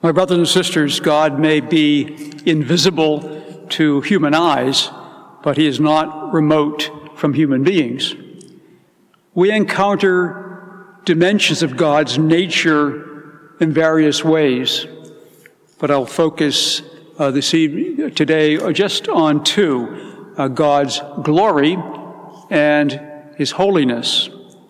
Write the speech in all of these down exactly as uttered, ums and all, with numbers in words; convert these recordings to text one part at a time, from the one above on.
My brothers and sisters, God may be invisible to human eyes, but he is not remote from human beings. We encounter dimensions of God's nature in various ways, but I'll focus uh, this evening, today just on two, uh, God's glory and his holiness.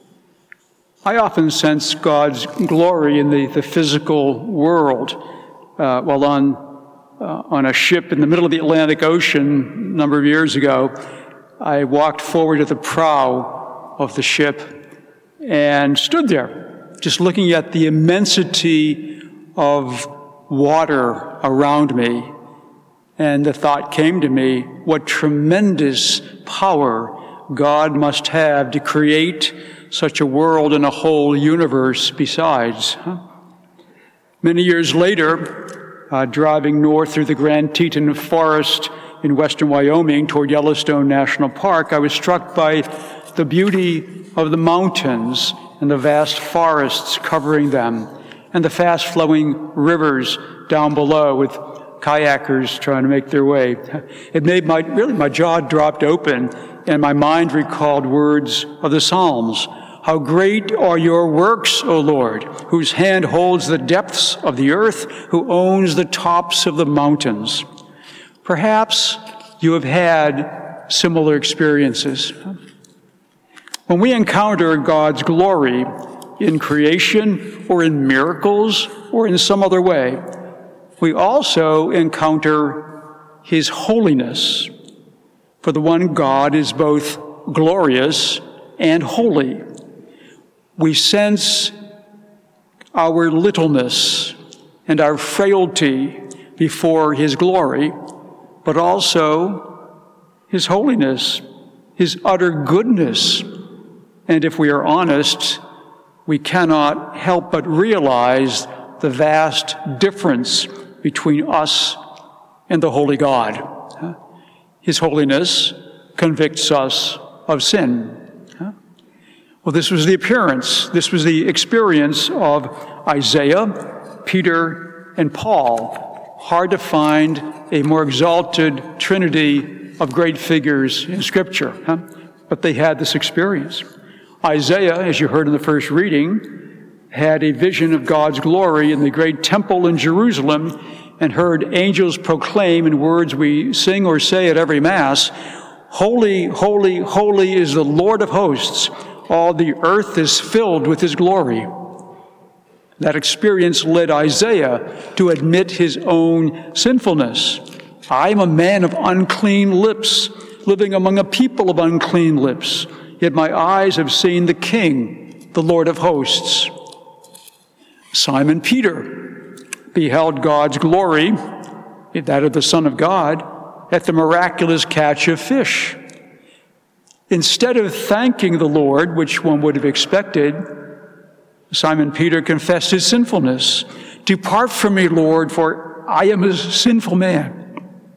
I often sense God's glory in the, the physical world. Uh, while on, uh, on a ship in the middle of the Atlantic Ocean a number of years ago, I walked forward to the prow of the ship and stood there, just looking at the immensity of water around me. And the thought came to me, what tremendous power God must have to create such a world and a whole universe besides. Huh? Many years later, uh, driving north through the Grand Teton Forest in western Wyoming toward Yellowstone National Park, I was struck by the beauty of the mountains and the vast forests covering them, and the fast-flowing rivers down below with kayakers trying to make their way. It made my, really, my jaw dropped open, and my mind recalled words of the Psalms. How great are your works, O Lord, whose hand holds the depths of the earth, who owns the tops of the mountains. Perhaps you have had similar experiences. When we encounter God's glory in creation or in miracles or in some other way, we also encounter his holiness. For the one God is both glorious and holy. We sense our littleness and our frailty before his glory, but also his holiness, his utter goodness. And if we are honest, we cannot help but realize the vast difference between us and the holy God. His holiness convicts us of sin. Well, this was the appearance, this was the experience of Isaiah, Peter, and Paul. Hard to find a more exalted trinity of great figures in Scripture, huh? But they had this experience. Isaiah, as you heard in the first reading, had a vision of God's glory in the great temple in Jerusalem and heard angels proclaim in words we sing or say at every Mass, "Holy, holy, holy is the Lord of hosts. All the earth is filled with his glory." That experience led Isaiah to admit his own sinfulness. I am a man of unclean lips, living among a people of unclean lips. Yet my eyes have seen the King, the Lord of hosts. Simon Peter beheld God's glory, that of the Son of God, at the miraculous catch of fish. Instead of thanking the Lord, which one would have expected, Simon Peter confessed his sinfulness. "Depart from me, Lord, for I am a sinful man."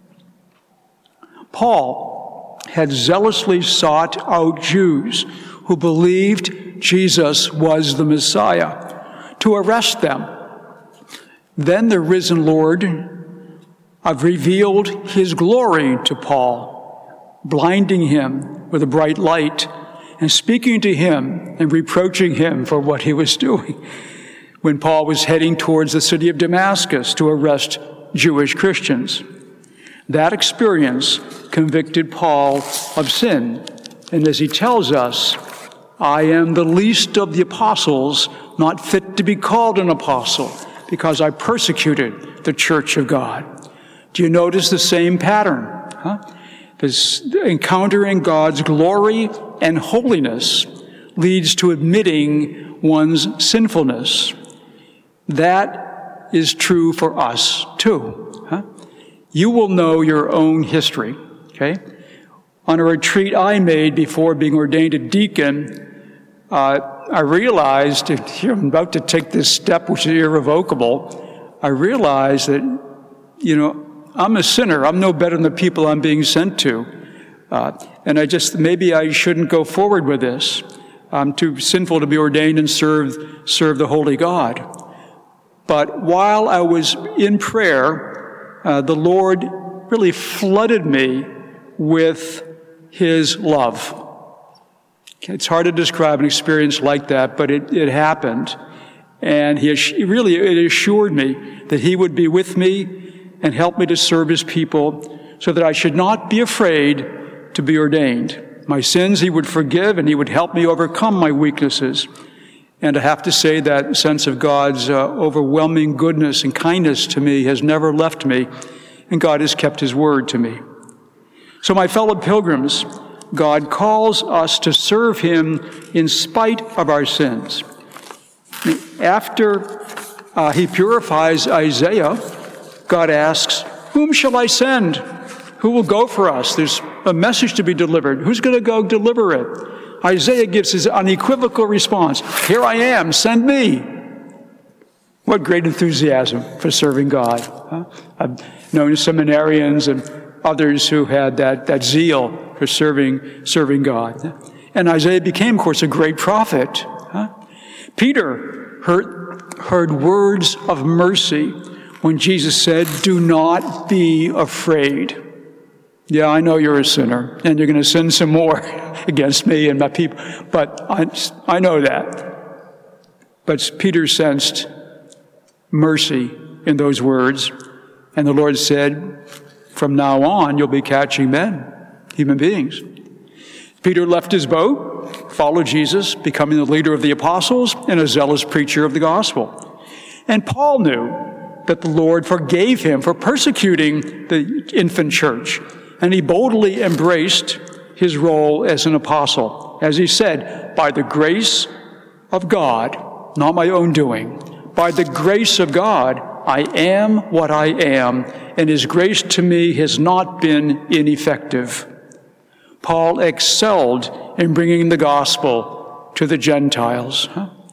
Paul had zealously sought out Jews who believed Jesus was the Messiah to arrest them. Then the risen Lord have revealed his glory to Paul, blinding him with a bright light and speaking to him and reproaching him for what he was doing when Paul was heading towards the city of Damascus to arrest Jewish Christians. That experience convicted Paul of sin. And as he tells us, I am the least of the apostles, not fit to be called an apostle, because I persecuted the church of God. Do you notice the same pattern? Huh? This encountering God's glory and holiness leads to admitting one's sinfulness. That is true for us too. Huh? You will know your own history, okay? On a retreat I made before being ordained a deacon, uh, I realized, here I'm about to take this step which is irrevocable, I realized that, you know, I'm a sinner. I'm no better than the people I'm being sent to. Uh, and I just, maybe I shouldn't go forward with this. I'm too sinful to be ordained and serve, serve the holy God. But while I was in prayer, uh, the Lord really flooded me with His love. It's hard to describe an experience like that, but it, it happened. And he really, it assured me that He would be with me and help me to serve His people so that I should not be afraid to be ordained. My sins He would forgive, and He would help me overcome my weaknesses. And I have to say that sense of God's uh, overwhelming goodness and kindness to me has never left me, and God has kept His word to me. So my fellow pilgrims, God calls us to serve Him in spite of our sins. After uh, He purifies Isaiah, God asks, "Whom shall I send? Who will go for us? There's a message to be delivered. Who's going to go deliver it?" Isaiah gives his unequivocal response, "Here I am, send me." What great enthusiasm for serving God. Huh? I've known seminarians and others who had that, that zeal for serving, serving God. And Isaiah became, of course, a great prophet. Huh? Peter heard, heard words of mercy when Jesus said, "Do not be afraid." Yeah, I know you're a sinner, and you're going to sin some more against me and my people, but I, I know that. But Peter sensed mercy in those words, and the Lord said, "From now on, you'll be catching men, human beings." Peter left his boat, followed Jesus, becoming the leader of the apostles and a zealous preacher of the gospel. And Paul knew that the Lord forgave him for persecuting the infant church, and he boldly embraced his role as an apostle. As he said, "By the grace of God, not my own doing, by the grace of God, I am what I am, and His grace to me has not been ineffective." Paul excelled in bringing the gospel to the Gentiles.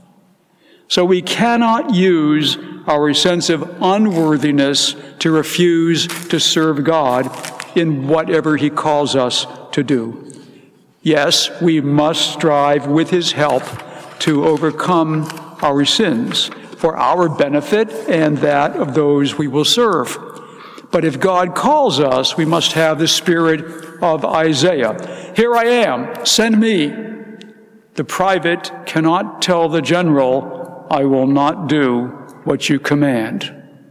So we cannot use our sense of unworthiness to refuse to serve God in whatever He calls us to do. Yes, we must strive with His help to overcome our sins for our benefit and that of those we will serve. But if God calls us, we must have the spirit of Isaiah. "Here I am, send me." The private cannot tell the general, "I will not do what you command."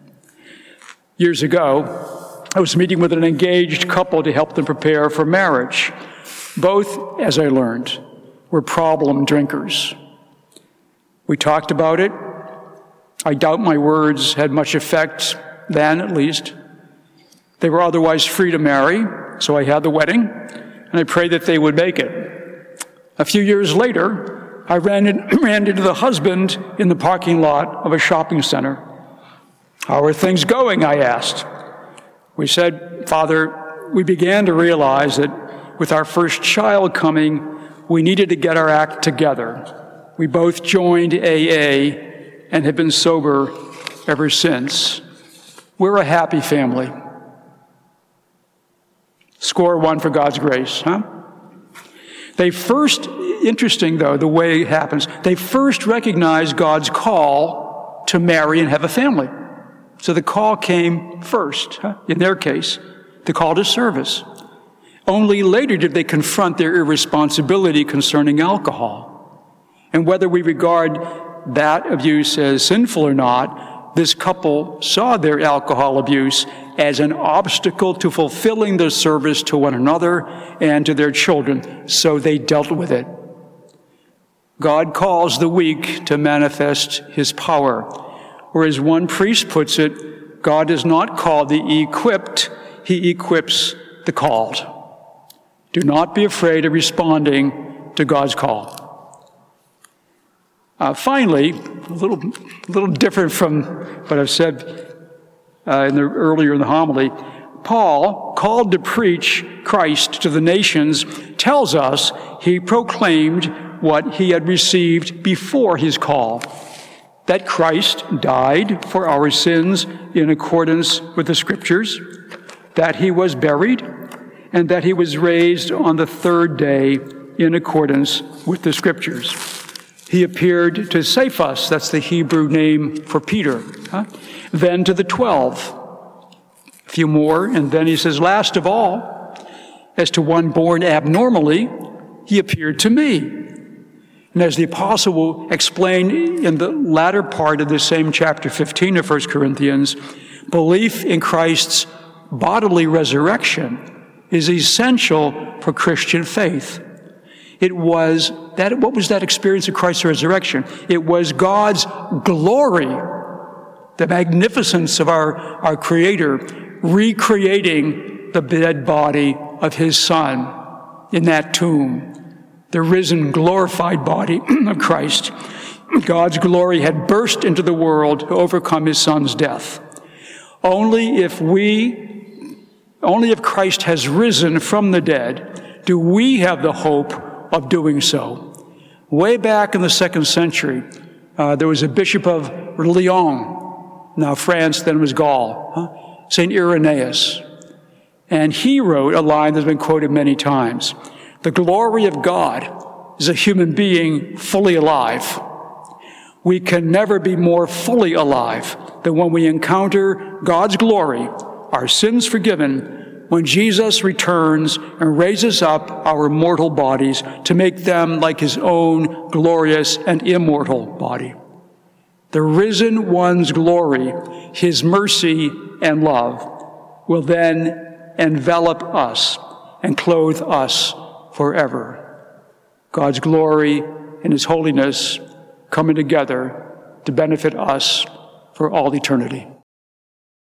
Years ago, I was meeting with an engaged couple to help them prepare for marriage. Both, as I learned, were problem drinkers. We talked about it. I doubt my words had much effect then, at least. They were otherwise free to marry, so I had the wedding, and I prayed that they would make it. A few years later, I ran, in, ran into the husband in the parking lot of a shopping center. "How are things going?" I asked. We said, "Father, we began to realize that with our first child coming, we needed to get our act together. We both joined A A and have been sober ever since. We're a happy family." Score one for God's grace, huh? They first, interesting though, the way it happens, they first recognized God's call to marry and have a family. So the call came first, huh? In their case, the call to service. Only later did they confront their irresponsibility concerning alcohol. And whether we regard that abuse as sinful or not, this couple saw their alcohol abuse as an obstacle to fulfilling their service to one another and to their children, so they dealt with it. God calls the weak to manifest His power. Or as one priest puts it, God does not call the equipped, He equips the called. Do not be afraid of responding to God's call. Uh, finally, a little, little different from what I've said uh, in the, earlier in the homily, Paul, called to preach Christ to the nations, tells us he proclaimed what he had received before his call, that Christ died for our sins in accordance with the Scriptures, that He was buried, and that He was raised on the third day in accordance with the Scriptures. He appeared to Cephas, that's the Hebrew name for Peter. Huh? Then to the twelve. A few more, and then he says, last of all, as to one born abnormally, he appeared to me. And as the apostle will explain in the latter part of the same chapter fifteen of First Corinthians, belief in Christ's bodily resurrection is essential for Christian faith. It was that, what was that experience of Christ's resurrection? It was God's glory, the magnificence of our, our Creator, recreating the dead body of His Son in that tomb, the risen, glorified body of Christ. God's glory had burst into the world to overcome His Son's death. Only if we, only if Christ has risen from the dead, do we have the hope of doing so. Way back in the second century, uh, there was a bishop of Lyon, now France, then was Gaul, huh? Saint Irenaeus. And he wrote a line that's been quoted many times. The glory of God is a human being fully alive. We can never be more fully alive than when we encounter God's glory, our sins forgiven, when Jesus returns and raises up our mortal bodies to make them like His own glorious and immortal body. The risen one's glory, His mercy and love, will then envelop us and clothe us forever. God's glory and His holiness coming together to benefit us for all eternity.